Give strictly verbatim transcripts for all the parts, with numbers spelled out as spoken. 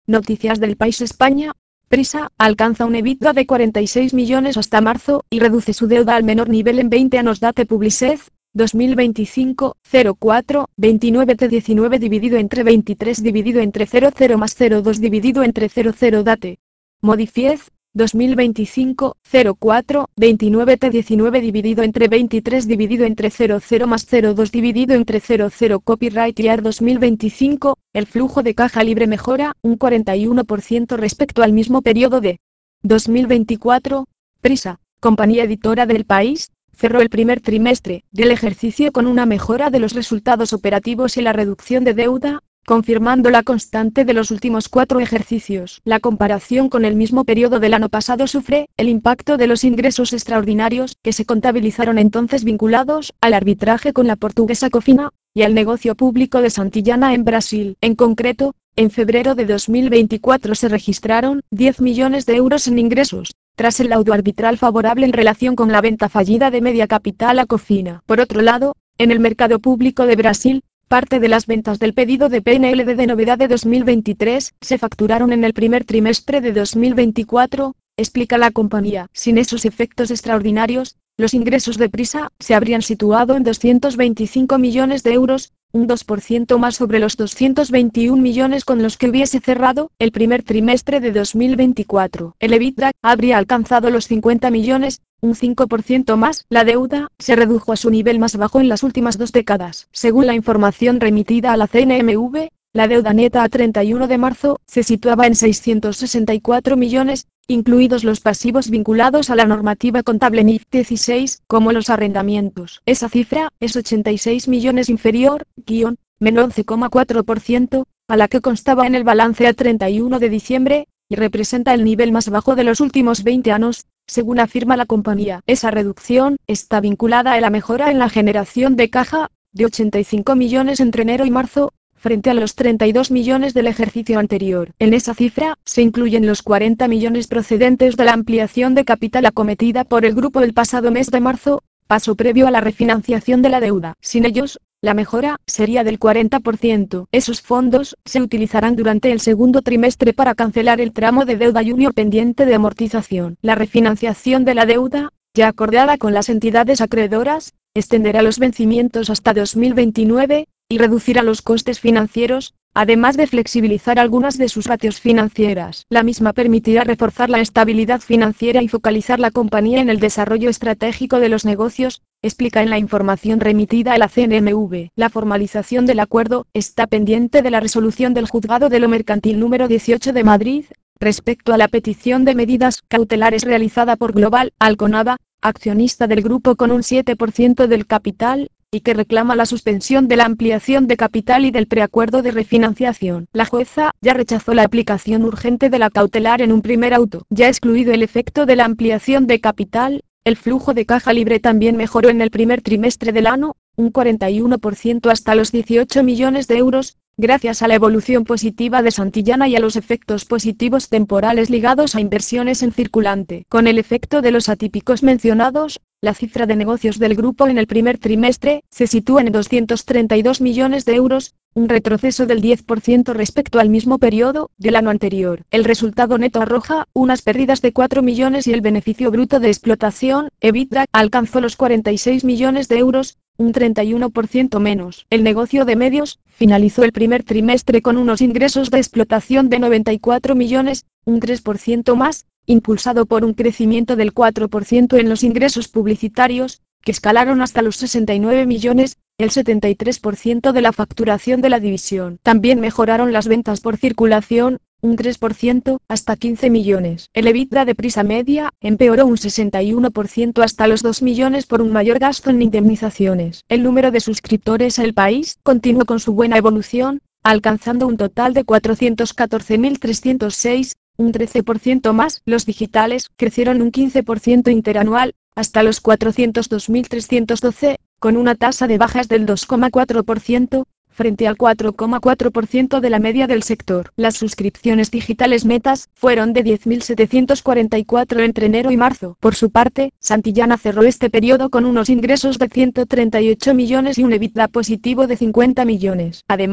Noticias del País España. Prisa alcanza un EBITDA de cuarenta y seis millones hasta marzo y reduce su deuda al menor nivel en veinte años. Date Publicez, dos mil veinticinco, cero cuatro, veintinueve T diecinueve dividido entre veintitrés dividido entre cero cero más cero coma dos dividido entre cero cero. Date Modifiez, dos mil veinticinco, cero cuatro, veintinueve T diecinueve dividido entre veintitrés dividido entre cero cero más cero coma dos dividido entre cero cero. Copyright Year dos mil veinticinco, el flujo de caja libre mejora un cuarenta y uno por ciento respecto al mismo periodo de dos mil veinticuatro. Prisa, compañía editora del País, cerró el primer trimestre del ejercicio con una mejora de los resultados operativos y la reducción de deuda, confirmando la constante de los últimos cuatro ejercicios. La comparación con el mismo periodo del año pasado sufre el impacto de los ingresos extraordinarios que se contabilizaron entonces vinculados al arbitraje con la portuguesa Cofina y al negocio público de Santillana en Brasil. En concreto, en febrero de dos mil veinticuatro se registraron diez millones de euros en ingresos, tras el laudo arbitral favorable en relación con la venta fallida de Media Capital a Cofina. Por otro lado, en el mercado público de Brasil, parte de las ventas del pedido de P N L D de novedad de dos mil veintitrés se facturaron en el primer trimestre de dos mil veinticuatro, explica la compañía. Sin esos efectos extraordinarios, los ingresos de Prisa se habrían situado en doscientos veinticinco millones de euros, un dos por ciento más sobre los doscientos veintiún millones con los que hubiese cerrado el primer trimestre de dos mil veinticuatro. El EBITDA habría alcanzado los cincuenta millones, un cinco por ciento más. La deuda se redujo a su nivel más bajo en las últimas dos décadas. Según la información remitida a la C N M V, la deuda neta a treinta y uno de marzo se situaba en seiscientos sesenta y cuatro millones, incluidos los pasivos vinculados a la normativa contable N I F dieciséis, como los arrendamientos. Esa cifra es ochenta y seis millones inferior, guión, menos once coma cuatro por ciento, a la que constaba en el balance a treinta y uno de diciembre, y representa el nivel más bajo de los últimos veinte años, según afirma la compañía. Esa reducción está vinculada a la mejora en la generación de caja, de ochenta y cinco millones entre enero y marzo, frente a los treinta y dos millones del ejercicio anterior. En esa cifra, se incluyen los cuarenta millones procedentes de la ampliación de capital acometida por el grupo el pasado mes de marzo, paso previo a la refinanciación de la deuda. Sin ellos, la mejora sería del cuarenta por ciento. Esos fondos se utilizarán durante el segundo trimestre para cancelar el tramo de deuda junior pendiente de amortización. La refinanciación de la deuda, ya acordada con las entidades acreedoras, extenderá los vencimientos hasta dos mil veintinueve, y reducirá los costes financieros, además de flexibilizar algunas de sus ratios financieras. La misma permitirá reforzar la estabilidad financiera y focalizar la compañía en el desarrollo estratégico de los negocios, explica en la información remitida a la C N M V. La formalización del acuerdo está pendiente de la resolución del Juzgado de lo Mercantil número dieciocho de Madrid, respecto a la petición de medidas cautelares realizada por Global Alconada, accionista del grupo con un siete por ciento del capital, y que reclama la suspensión de la ampliación de capital y del preacuerdo de refinanciación. La jueza ya rechazó la aplicación urgente de la cautelar en un primer auto. Ya excluido el efecto de la ampliación de capital, el flujo de caja libre también mejoró en el primer trimestre del año, un cuarenta y uno por ciento hasta los dieciocho millones de euros, gracias a la evolución positiva de Santillana y a los efectos positivos temporales ligados a inversiones en circulante. Con el efecto de los atípicos mencionados, la cifra de negocios del grupo en el primer trimestre se sitúa en doscientos treinta y dos millones de euros, un retroceso del diez por ciento respecto al mismo periodo del año anterior. El resultado neto arroja unas pérdidas de cuatro millones y el beneficio bruto de explotación, EBITDA, alcanzó los cuarenta y seis millones de euros, un treinta y uno por ciento menos. El negocio de medios finalizó el primer trimestre con unos ingresos de explotación de noventa y cuatro millones, un tres por ciento más, impulsado por un crecimiento del cuatro por ciento en los ingresos publicitarios, que escalaron hasta los sesenta y nueve millones, el setenta y tres por ciento de la facturación de la división. También mejoraron las ventas por circulación, un tres por ciento, hasta quince millones. El EBITDA de Prisa Media empeoró un sesenta y uno por ciento hasta los dos millones por un mayor gasto en indemnizaciones. El número de suscriptores El País continuó con su buena evolución, alcanzando un total de cuatrocientos catorce mil trescientos seis, un trece por ciento más. Los digitales crecieron un quince por ciento interanual, hasta los cuatrocientos dos mil trescientos doce, con una tasa de bajas del dos coma cuatro por ciento, frente al cuatro coma cuatro por ciento de la media del sector. Las suscripciones digitales netas fueron de diez mil setecientos cuarenta y cuatro entre enero y marzo. Por su parte, Santillana cerró este periodo con unos ingresos de ciento treinta y ocho millones y un EBITDA positivo de cincuenta millones. Además,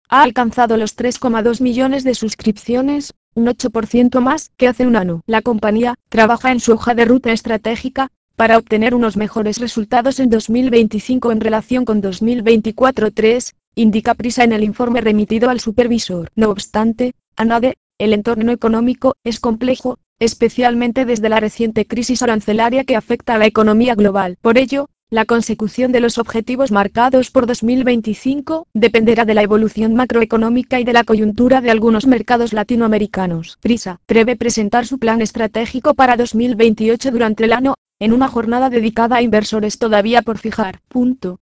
ha alcanzado los tres coma dos millones de suscripciones, un ocho por ciento más que hace un año. La compañía trabaja en su hoja de ruta estratégica para obtener unos mejores resultados en dos mil veinticinco en relación con dos mil veinticuatro. tres, indica Prisa en el informe remitido al supervisor. No obstante, añade, el entorno económico es complejo, especialmente desde la reciente crisis arancelaria que afecta a la economía global. Por ello, la consecución de los objetivos marcados por dos mil veinticinco dependerá de la evolución macroeconómica y de la coyuntura de algunos mercados latinoamericanos. Prisa prevé presentar su plan estratégico para dos mil veintiocho durante el año, en una jornada dedicada a inversores todavía por fijar. Punto.